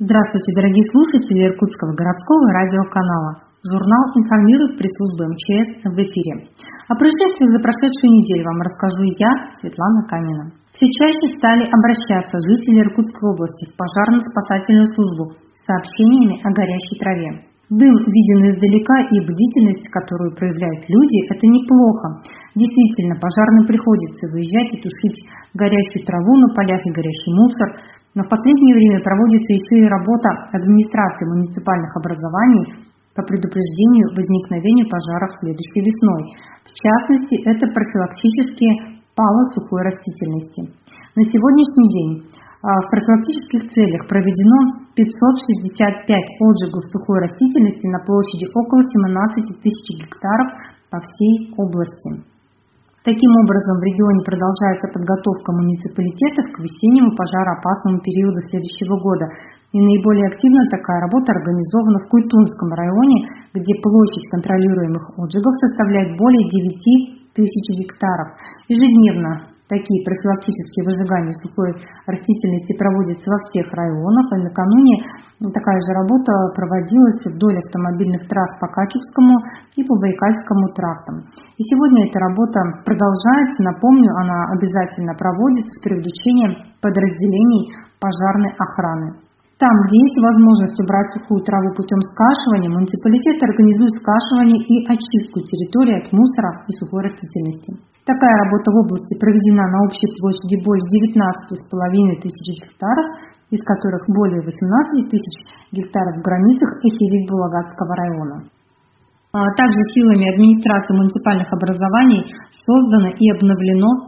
Здравствуйте, дорогие слушатели Иркутского городского радиоканала. Журнал информирует пресс-служба МЧС в эфире. О происшествиях за прошедшую неделю вам расскажу я, Светлана Камина. Все чаще стали обращаться жители Иркутской области в пожарно-спасательную службу с сообщениями о горящей траве. Дым виден издалека, и бдительность, которую проявляют люди, это неплохо. Действительно, пожарным приходится выезжать и тушить горящую траву на полях и горящий мусор. Но в последнее время проводится еще и работа администрации муниципальных образований по предупреждению возникновения пожаров следующей весной. В частности, это профилактические палы сухой растительности. На сегодняшний день в профилактических целях проведено 565 отжигов сухой растительности на площади около 17 тысяч гектаров по всей области. Таким образом, в регионе продолжается подготовка муниципалитетов к весеннему пожароопасному периоду следующего года. И наиболее активно такая работа организована в Куйтунском районе, где площадь контролируемых отжигов составляет более 9 тысяч гектаров. Ежедневно такие профилактические выжигания сухой растительности проводятся во всех районах, и накануне такая же работа проводилась вдоль автомобильных трасс по Качевскому и по Байкальскому трактам. И сегодня эта работа продолжается. Напомню, она обязательно проводится с привлечением подразделений пожарной охраны. Там, где есть возможность убрать сухую траву путем скашивания, муниципалитет организует скашивание и очистку территории от мусора и сухой растительности. Такая работа в области проведена на общей площади более 19,5 тысяч гектаров, из которых более 18 тысяч гектаров в границах Эхирит-Булагатского района. Также силами администрации муниципальных образований создано и обновлено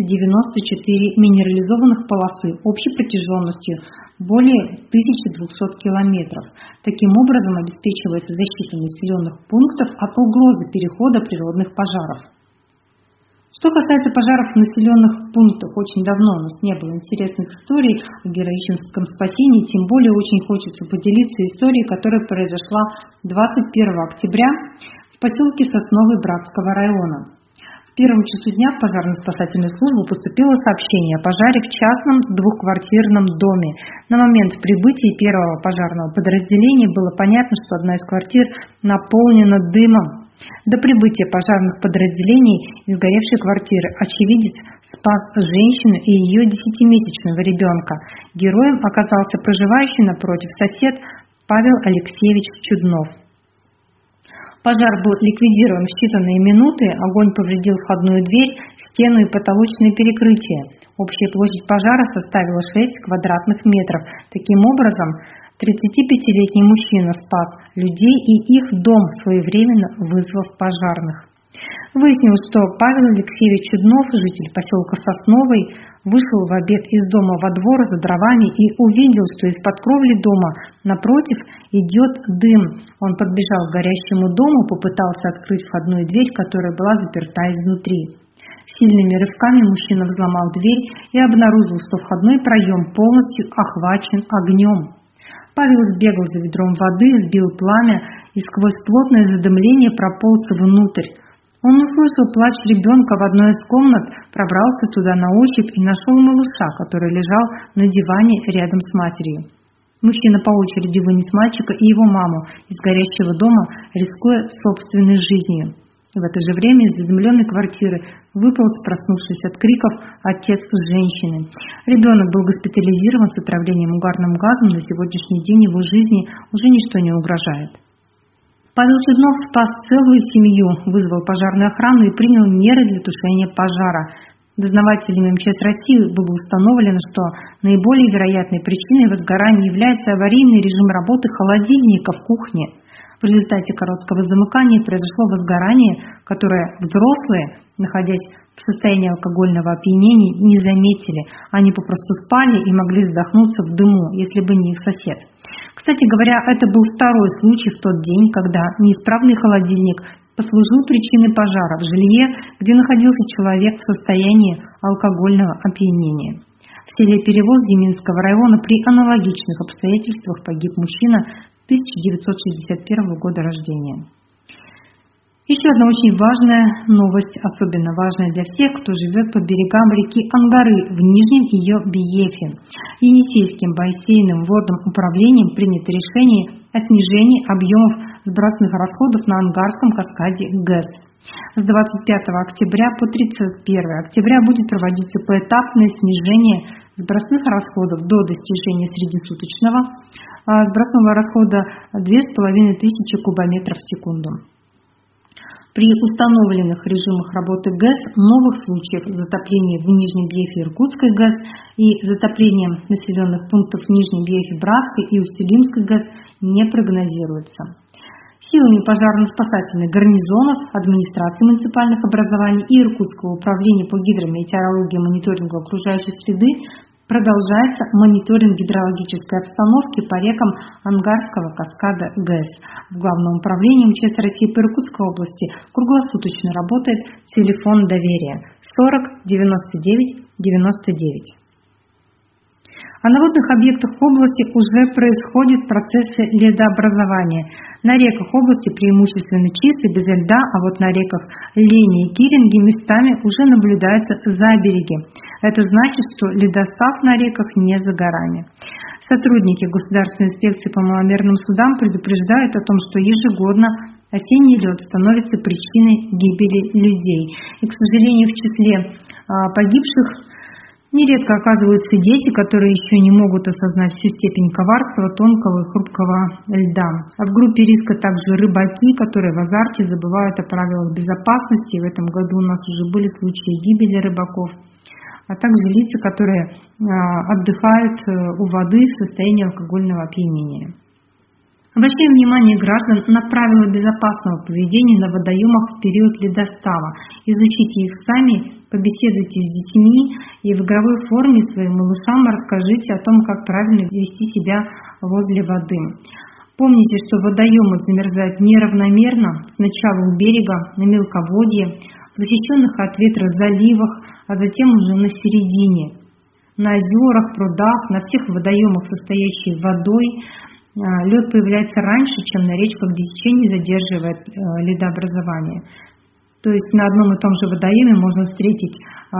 394 минерализованных полосы общей протяженностью более 1200 километров. Таким образом обеспечивается защита населенных пунктов от угрозы перехода природных пожаров. Что касается пожаров в населенных пунктах, очень давно у нас не было интересных историй о героическом спасении, тем более очень хочется поделиться историей, которая произошла 21 октября в поселке Сосновый Братского района. В первом часу дня в пожарно-спасательную службу поступило сообщение о пожаре в частном двухквартирном доме. На момент прибытия первого пожарного подразделения было понятно, что одна из квартир наполнена дымом. До прибытия пожарных подразделений из горевшей квартиры очевидец спас женщину и ее 10-месячного ребенка. Героем оказался проживающий напротив сосед Павел Алексеевич Чуднов. Пожар был ликвидирован в считанные минуты, огонь повредил входную дверь, стену и потолочное перекрытие. Общая площадь пожара составила 6 квадратных метров. Таким образом, 35-летний мужчина спас людей и их дом, своевременно вызвав пожарных. Выяснилось, что Павел Алексеевич Чуднов, житель поселка Сосновый, вышел в обед из дома во двор за дровами и увидел, что из-под кровли дома напротив идет дым. Он подбежал к горящему дому, попытался открыть входную дверь, которая была заперта изнутри. Сильными рывками мужчина взломал дверь и обнаружил, что входной проем полностью охвачен огнем. Павел сбегал за ведром воды, сбил пламя и сквозь плотное задымление прополз внутрь. Он услышал плач ребенка в одной из комнат, пробрался туда на ощупь и нашел малыша, который лежал на диване рядом с матерью. Мужчина по очереди вынес мальчика и его маму из горящего дома, рискуя собственной жизнью. В это же время из задымленной квартиры выполз, проснувшись от криков, отец женщины. Ребенок был госпитализирован с отравлением угарным газом, на сегодняшний день его жизни уже ничто не угрожает. Павел Чуднов спас целую семью, вызвал пожарную охрану и принял меры для тушения пожара. Дознавателями МЧС России было установлено, что наиболее вероятной причиной возгорания является аварийный режим работы холодильника в кухне. В результате короткого замыкания произошло возгорание, которое взрослые, находясь в состоянии алкогольного опьянения, не заметили. Они попросту спали и могли задохнуться в дыму, если бы не их сосед. Кстати говоря, это был второй случай в тот день, когда неисправный холодильник послужил причиной пожара в жилье, где находился человек в состоянии алкогольного опьянения. В селе Перевоз Деминского района при аналогичных обстоятельствах погиб мужчина 1961 года рождения. Еще одна очень важная новость, особенно важная для всех, кто живет по берегам реки Ангары в нижнем ее бельефе. Енисейским бассейновым водным управлением принято решение о снижении объемов сбросных расходов на Ангарском каскаде ГЭС. С 25 октября по 31 октября будет проводиться поэтапное снижение сбросных расходов до достижения среднесуточного сбросного расхода 2500 кубометров в секунду. При установленных режимах работы ГЭС новых случаев затопления в Нижнем Бельефе Иркутской ГЭС и затопления населенных пунктов в Нижнем Бельефе Братской и Усть-Илимской ГЭС не прогнозируется. Силами пожарно-спасательных гарнизонов, администрации муниципальных образований и Иркутского управления по гидрометеорологии и мониторингу окружающей среды продолжается мониторинг гидрологической обстановки по рекам Ангарского каскада ГЭС. В Главном управлении МЧС России по Иркутской области круглосуточно работает телефон доверия 40 99 99. А на водных объектах области уже происходят процессы ледообразования. На реках области преимущественно чисто, без льда, а вот на реках Лени и Киринги местами уже наблюдаются забереги. Это значит, что ледостав на реках не за горами. Сотрудники Государственной инспекции по маломерным судам предупреждают о том, что ежегодно осенний лед становится причиной гибели людей. И, к сожалению, в числе погибших нередко оказываются дети, которые еще не могут осознать всю степень коварства тонкого и хрупкого льда. А в группе риска также рыбаки, которые в азарте забывают о правилах безопасности. В этом году у нас уже были случаи гибели рыбаков, а также лица, которые отдыхают у воды в состоянии алкогольного опьянения. Обращаем внимание граждан на правила безопасного поведения на водоемах в период ледостава. Изучите их сами, побеседуйте с детьми и в игровой форме своим малышам расскажите о том, как правильно вести себя возле воды. Помните, что водоемы замерзают неравномерно, сначала у берега, на мелководье, в защищенных от ветра заливах, а затем уже на середине. На озерах, прудах, на всех водоемах, состоящих водой, лед появляется раньше, чем на речках, где течение задерживает ледообразование. То есть на одном и том же водоеме можно встретить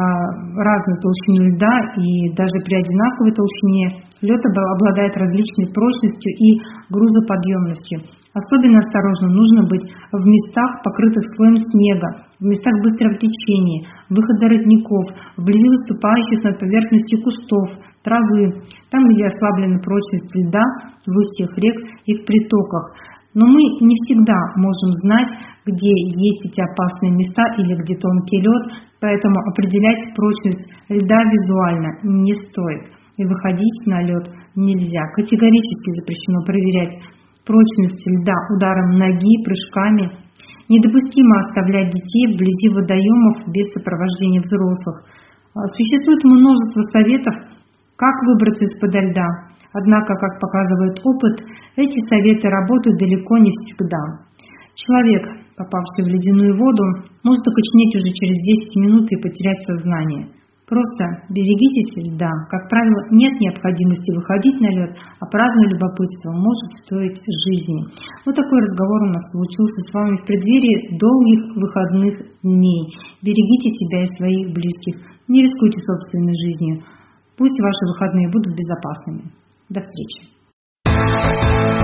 разную толщину льда, и даже при одинаковой толщине лед обладает различной прочностью и грузоподъемностью. Особенно осторожно нужно быть в местах, покрытых слоем снега, в местах быстрого течения, выхода родников, вблизи выступающих над поверхностью кустов, травы, там, где ослаблена прочность льда, в устьях рек и в притоках. Но мы не всегда можем знать, где есть эти опасные места или где тонкий лед, поэтому определять прочность льда визуально не стоит. И выходить на лед нельзя. Категорически запрещено проверять прочность льда ударом ноги, прыжками. Недопустимо оставлять детей вблизи водоемов без сопровождения взрослых. Существует множество советов, как выбраться из-под льда. Однако, как показывает опыт, эти советы работают далеко не всегда. Человек, попавший в ледяную воду, может окоченеть уже через 10 минут и потерять сознание. Просто берегитесь льда. Как правило, нет необходимости выходить на лед, а праздное любопытство может стоить жизни. Вот такой разговор у нас получился с вами в преддверии долгих выходных дней. Берегите себя и своих близких. Не рискуйте собственной жизнью. Пусть ваши выходные будут безопасными. До встречи.